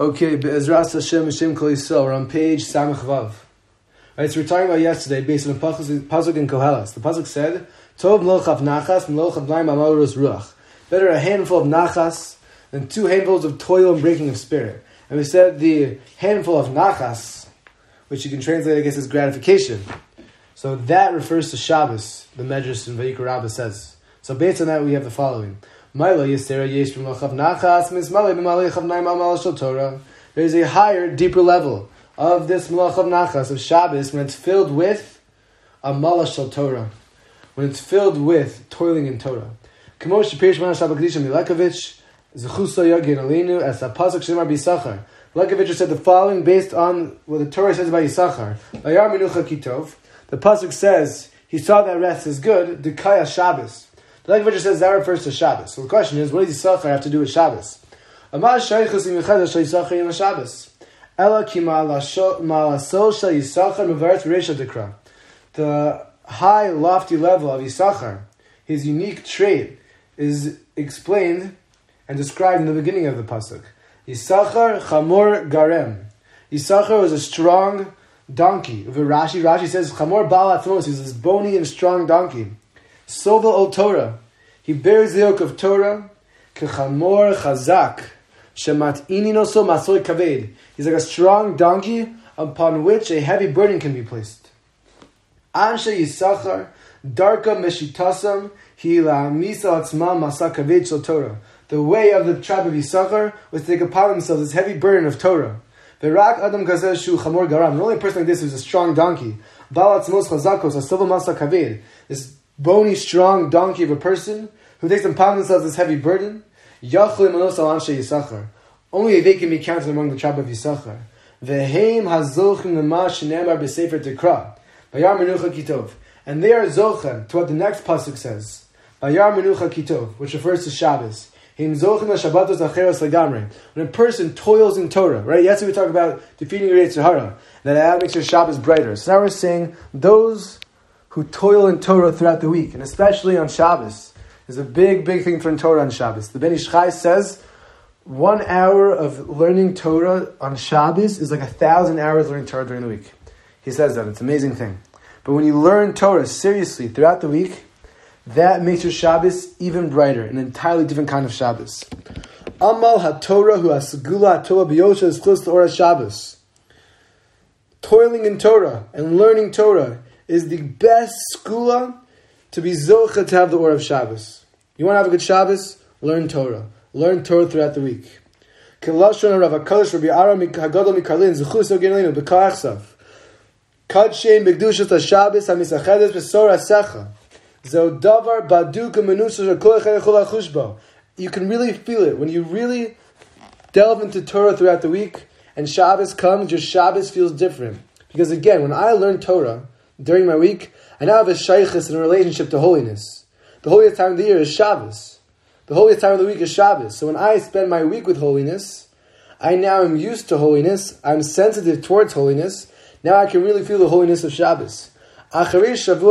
Okay, Be'ezras Hashem Hashem Kol Yisrael. We're on page Samach Vav. Right, so we're talking about yesterday based on the pasuk in Koheles. The pasuk said, "Tov mlochav nachas mlochav mayim amalurus ruach." Better a handful of nachas than 2 handfuls of toil and breaking of spirit. And we said the handful of nachas, which you can translate, I guess, as gratification. So that refers to Shabbos. The Medrash in Vayikra Rabbah says. So based on that, we have the following. There is a higher, deeper level of this Malach of Nachas, of Shabbos, when it's filled with a Malach Shel Torah, when it's filled with toiling in Torah. As the Pasuk Shemar B'Yisachar. Lekevich said the following based on what the Torah says about Yisachar. The Pasuk says, he saw that rest is good, Dekaya Shabbos. The Lekevich says that refers to Shabbos. So the question is, what does Yisachar have to do with Shabbos? The high, lofty level of Yisachar, his unique trait, is explained and described in the beginning of the pasuk. Yisachar chamor garem. Yisachar was a strong donkey. Rashi says chamor bal atzmos. He's this bony and strong donkey. Sovel ol Torah. He bears the yoke of Torah. Kechamor chazak. Shemat ininoso masoy kaved. He's like a strong donkey upon which a heavy burden can be placed. Anshe Yisachar darka meshitasam hila misa atzma masa kaved shel Torah. The way of the tribe of Yisachar was to take upon themselves this heavy burden of Torah. Verak adam kazeh shu chamor garam. The only person like this who's a strong donkey. Bal atzmos chazakos asova masa kaved. This bony, strong donkey of a person who takes upon themselves this heavy burden. Yachlim anos al anshe Yisachar. Only they can be counted among the tribe of Yisachar. Veheim hazochim lema shenemar b'sefer tekra. Bayar menucha kitov. And they are zochem to what the next pasuk says. Bayar menucha kitov, which refers to Shabbos. Him zochem la-shabbatos acheros legamre. When a person toils in Torah, right? Yesterday we talked about defeating your Yetzer Hara. That makes your Shabbos brighter. So now we're saying those who toil in Torah throughout the week, and especially on Shabbos, is a big, big thing for Torah on Shabbos. The Ben Ish Chai says 1 hour of learning Torah on Shabbos is like 1,000 hours learning Torah during the week. He says that. It's an amazing thing. But when you learn Torah seriously throughout the week, that makes your Shabbos even brighter, an entirely different kind of Shabbos. Amal ha-Torah hu ha-segula ha-Torah b'yosha is close to Ora Shabbos. Toiling in Torah and learning Torah is the best skula to be zocha to have the Ora of Shabbos. You want to have a good Shabbos? Learn Torah. Learn Torah throughout the week. Kelashon Rav HaKadosh Rabbi Aram HaGadol Mikarlin Zechus Ogenelinu B'Ka'achsav Kadshem B'Kedushas HaShabbos HaMisachedes B'Sor HaSecha Zeh Davar Baduk U'Menusas HaKol Echad Echol HaChush Bo. You can really feel it when you really delve into Torah throughout the week and Shabbos comes, your Shabbos feels different. Because again, when I learn Torah during my week, I now have a shaykhis and a relationship to holiness. The holiest time of the year is Shabbos. The holiest time of the week is Shabbos. So when I spend my week with holiness, I now am used to holiness. I'm sensitive towards holiness. Now I can really feel the holiness of Shabbos. After a week of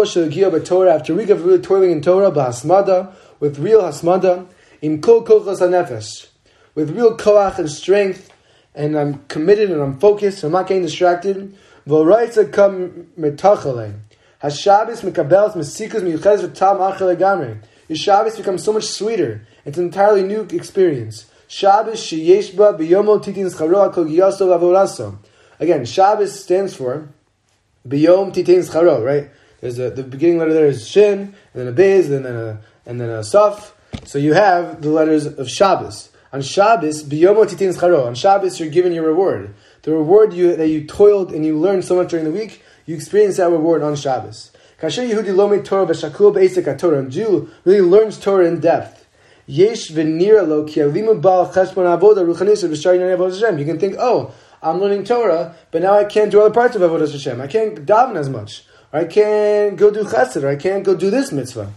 really toiling in Torah, b'hasmada, with real hasmada, im kol kochas hanefesh, with real koach and strength, and I'm committed and I'm focused, I'm not getting distracted. V'oraitza kam metachalei. HaShabbos mekabels mesikas miyuchedes v'tam achel legamre. Your Shabbos becomes so much sweeter. It's an entirely new experience. Shabbos sheyesh ba biyomo titin scharo kol giyaso v'avoraso. Again, Shabbos stands for biyom titin scharo, right? There's the beginning letter there is shin, and then a bez, and then a saf. So you have the letters of Shabbos. On Shabbos, biyomo titin scharo. On Shabbos, you're given your reward. The reward that you toiled and you learned so much during the week, you experience that reward on Shabbos. Kasher Yehudi Lomei Torah v'shakul be'esek HaTorah. A Jew really learns Torah in depth. Yesh v'nira lo ki alimu bal cheshbon avoda ruchanis v'shar yinei avodas Hashem. You can think, oh, I'm learning Torah, but now I can't do other parts of avodas Hashem. I can't daven as much, or I can't go do chesed, or I can't go do this mitzvah.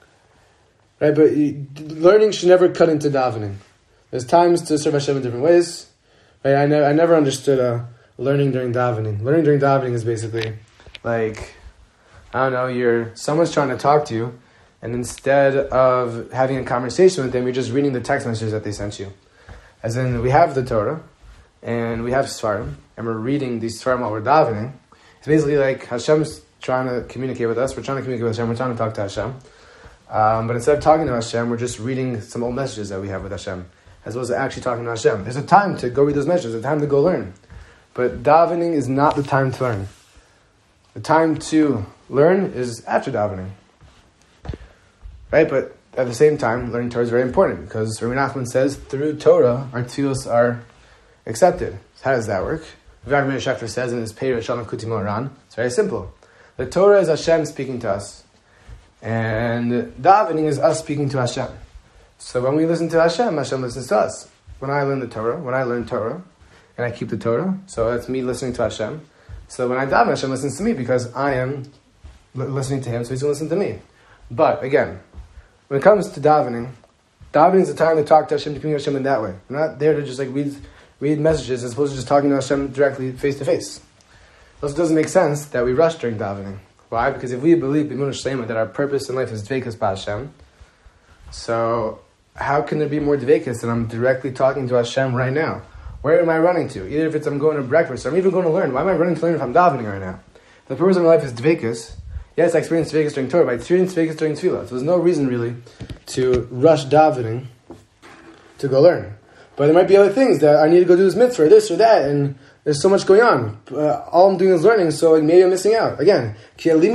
Right? But learning should never cut into davening. There's times to serve Hashem in different ways. Right? I never understood learning during davening. Learning during davening is basically like, I don't know, someone's trying to talk to you, and instead of having a conversation with them, you're just reading the text messages that they sent you. As in, we have the Torah, and we have Sfarim, and we're reading these Sfarim while we're davening, it's basically like Hashem's trying to communicate with us, we're trying to communicate with Hashem, we're trying to talk to Hashem. But instead of talking to Hashem, we're just reading some old messages that we have with Hashem, as well as actually talking to Hashem. There's a time to go read those messages, a time to go learn. But davening is not the time to learn. The time to learn is after davening. Right? But at the same time, learning Torah is very important, because Rabbi Nachman says, through Torah, our tefillos are accepted. So how does that work? Rav Meir Shechter says in his Peirah Shalom Kuti Moran, it's very simple. The Torah is Hashem speaking to us, and davening is us speaking to Hashem. So when we listen to Hashem, Hashem listens to us. When I learn Torah, and I keep the Torah, so that's me listening to Hashem. So when I daven, Hashem listens to me because I am listening to Him, so He's going to listen to me. But again, when it comes to davening is the time to talk to Hashem, to communicate with Hashem in that way. We're not there to just read messages as opposed to just talking to Hashem directly face to face. It also doesn't make sense that we rush during davening. Why? Because if we believe b'emunah shlema that our purpose in life is dveikus b'Hashem, so how can there be more dveikus than I'm directly talking to Hashem right now? Where am I running to? Either if I'm going to breakfast or I'm even going to learn. Why am I running to learn if I'm davening right now? The purpose of my life is dveikus. Yes, I experienced dveikus during Torah, but I experienced dveikus during tefillah. So there's no reason really to rush davening to go learn. But there might be other things that I need to go do this mitzvah or this or that, and there's so much going on. All I'm doing is learning, so maybe I'm missing out. Again, I have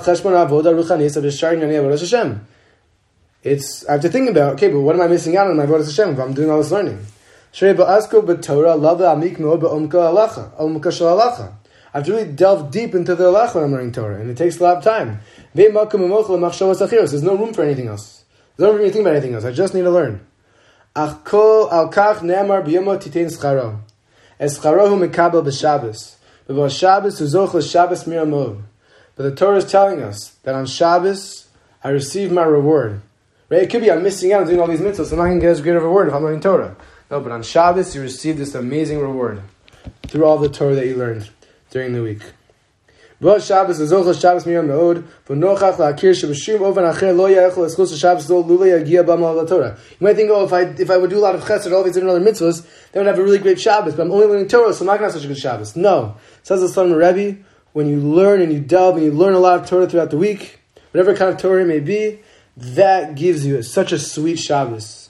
to think about, okay, but what am I missing out on my Avodas Hashem if I'm doing all this learning? I have to really delve deep into the halacha when I'm learning Torah, and it takes a lot of time. There's no room for anything else. There's no room for me to think about anything else. I just need to learn. But the Torah is telling us that on Shabbos, I receive my reward. Right? It could be I'm missing out on doing all these mitzvahs, so I'm not going to get as great of a reward if I'm learning Torah. No, but on Shabbos, you receive this amazing reward through all the Torah that you learned during the week. You might think, oh, if I would do a lot of chesed, all these other mitzvahs, then I would have a really great Shabbos, but I'm only learning Torah, so I'm not going to have such a good Shabbos. No. Says the Slonimer Rebbe, when you learn and you delve and you learn a lot of Torah throughout the week, whatever kind of Torah it may be, that gives you such a sweet Shabbos.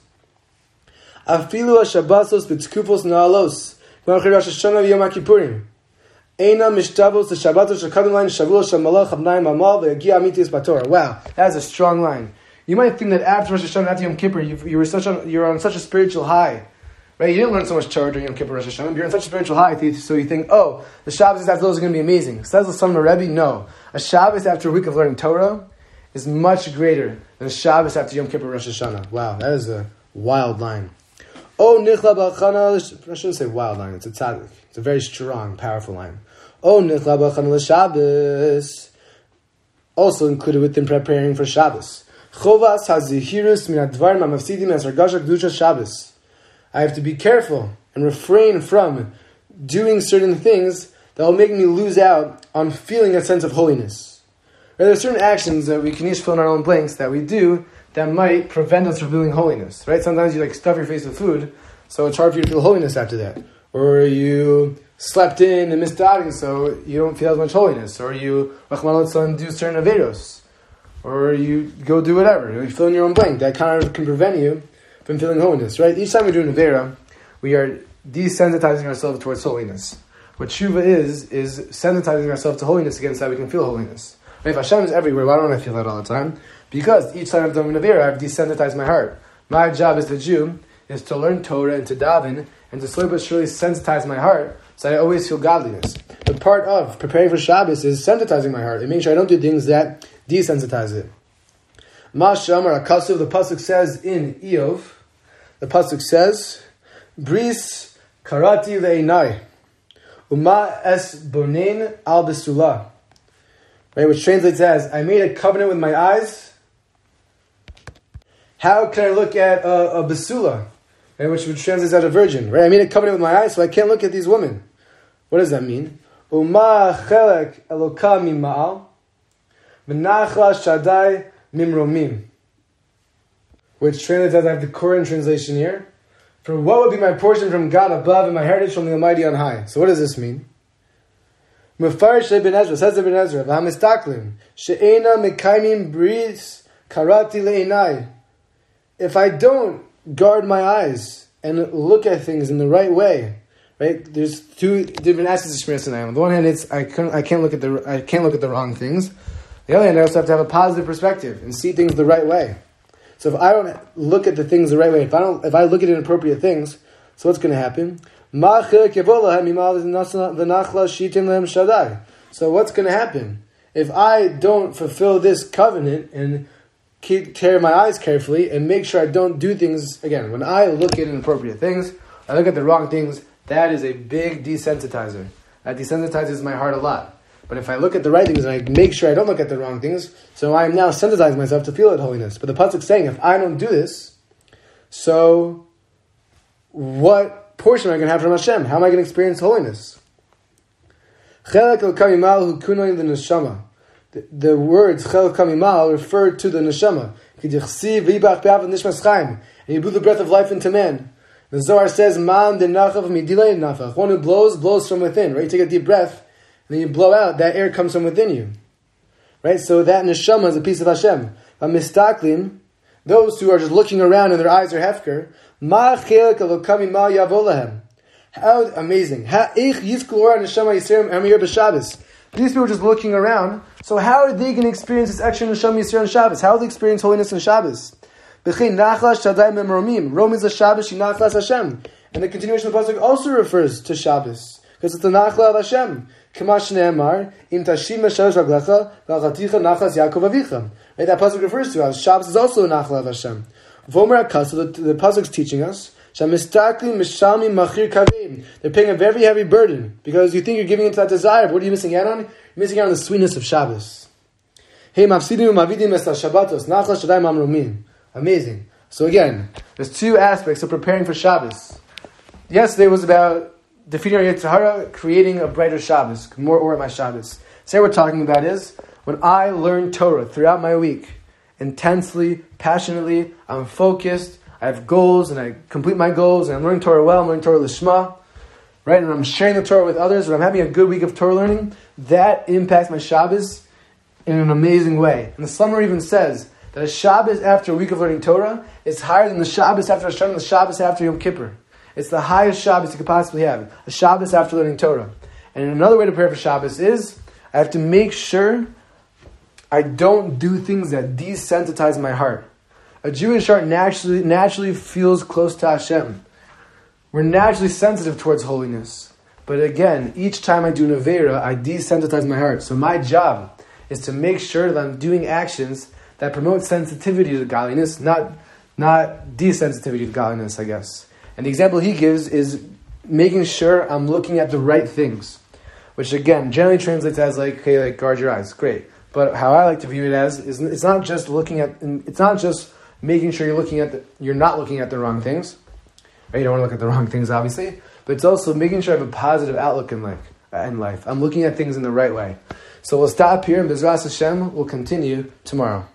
Afilu ha-Shabbosos b'tzkufos na'alos, Rosh Hashanah v'Yom HaKippurim. Eina mishtavos l'Shabbatos shekadem lain shavuos shemalach abnayim amal v'yagia amitis b'Torah. Wow, that is a strong line. You might think that after Rosh Hashanah, after Yom Kippur, you're on such a spiritual high. Right? You didn't learn so much Torah during Yom Kippur, Rosh Hashanah, but you're on such a spiritual high, so you think, oh, the Shabbos after those are going to be amazing. Says the Slonimer Rebbe, no. A Shabbos after a week of learning Torah is much greater than a Shabbos after Yom Kippur, Rosh Hashanah. Wow, that is a wild line. Oh, nichla b'achana, I shouldn't say wild line, it's a tzaddik. It's a very strong, powerful line. Oh, nichla b'achana l'Shabbos, also included within preparing for Shabbos. Chovas hazihirus min advarim hamafsidim esargasha kedusha Shabbos. I have to be careful and refrain from doing certain things that will make me lose out on feeling a sense of holiness. There are certain actions that we can each fill in our own blanks that we do that might prevent us from feeling holiness. Right? Sometimes you stuff your face with food, so it's hard for you to feel holiness after that. Or you slept in and missed davening, so you don't feel as much holiness. Or you, Rachmana litzlan, do certain averos. Or you go do whatever. You fill in your own blank. That kind of can prevent you from feeling holiness. Right? Each time we do an avera, we are desensitizing ourselves towards holiness. What tshuva is sensitizing ourselves to holiness again so that we can feel holiness. Right? If Hashem is everywhere, why don't I feel that all the time? Because each time I've done an avera, I've desensitized my heart. My job as a Jew is to learn Torah and to daven and to slowly but surely sensitize my heart so that I always feel godliness. But part of preparing for Shabbos is sensitizing my heart and making sure I don't do things that desensitize it. Ma Shamar HaKasuv, the pasuk says in Eov, the pasuk says, Bris karati le'inai, Uma es bonein al besula. Right, which translates as, I made a covenant with my eyes. How can I look at a basula? Right, which translates as a virgin. Right, I made a covenant with my eyes, so I can't look at these women. What does that mean? Uma chelek eloka mima'al, v'nachla shadai mimromim. Which translates as, I have the Koran translation here. For what would be my portion from God above and my heritage from the Almighty on high? So what does this mean? Mefarish Ibn Ezra, says Ibn Ezra, V'hamistaklim, she'ena mekaimim bris karati le'enai. If I don't guard my eyes and look at things in the right way, right? There's two different aspects of Shmiras Einayim. On the one hand, it's I can't look at the wrong things. On the other hand, I also have to have a positive perspective and see things the right way. So if I don't look at the things the right way, if I look at inappropriate things, so what's going to happen? So what's going to happen? If I don't fulfill this covenant and take care of my eyes carefully and make sure I don't do things, again, when I look at inappropriate things, I look at the wrong things, that is a big desensitizer. That desensitizes my heart a lot. But if I look at the right things and I make sure I don't look at the wrong things, so I am now sensitizing myself to feel that holiness. But the pasuk's saying, if I don't do this, so what portion am I going to have from Hashem? How am I going to experience holiness? The words Chelak Kamimal refer to the neshama. And you blew the breath of life into man. The Zohar says, "Man de nachav midilei nafach." One who blows from within. Right, you take a deep breath. And then you blow out, that air comes from within you. Right? So that neshama is a piece of Hashem. Mistaklim, those who are just looking around and their eyes are hefker, how amazing. These people are just looking around, so how are they going to experience this extra neshama yisrael on Shabbos? How will they experience holiness on Shabbos? Rom is a Shabbos, shinachlas Hashem. And the continuation of the pasuk also refers to Shabbos, because it's the nachla of Hashem. Kamash ne'emar, im tashim shalosh raglecha, v'achaticha nachlas Yaakov avicha. Right, that pasuk refers to us. Shabbos is also a nachla of Hashem. Vomer akas, so the pasuk's teaching us, shamistakli mishalmi machir kavim. They're paying a very heavy burden, because you think you're giving into that desire, but what are you missing out on? You're missing out on the sweetness of Shabbos. Hey, mafsidim u'mavidim es Shabbatos, nachlas shadai mamrumim. Amazing. So again, there's two aspects of preparing for Shabbos. Yesterday was about defeating our Yetzer Hara, creating a brighter Shabbos, more or my Shabbos. Today what we're talking about is, when I learn Torah throughout my week, intensely, passionately, I'm focused, I have goals, and I complete my goals, and I'm learning Torah well, I'm learning Torah Lishma, right, and I'm sharing the Torah with others, and I'm having a good week of Torah learning, that impacts my Shabbos in an amazing way. And the Slumber even says that a Shabbos after a week of learning Torah is higher than the Shabbos after Hashanah and the Shabbos after Yom Kippur. It's the highest Shabbos you could possibly have. A Shabbos after learning Torah. And another way to prepare for Shabbos is, I have to make sure I don't do things that desensitize my heart. A Jewish heart naturally feels close to Hashem. We're naturally sensitive towards holiness. But again, each time I do an Aveira, I desensitize my heart. So my job is to make sure that I'm doing actions that promote sensitivity to godliness, not desensitivity to godliness, I guess. And the example he gives is making sure I'm looking at the right things, which again generally translates as like guard your eyes. Great, but how I like to view it as is it's not just making sure you're not looking at the wrong things. Right? You don't want to look at the wrong things, obviously, but it's also making sure I have a positive outlook in life. I'm looking at things in the right way. So we'll stop here, and B'ezras Hashem will continue tomorrow.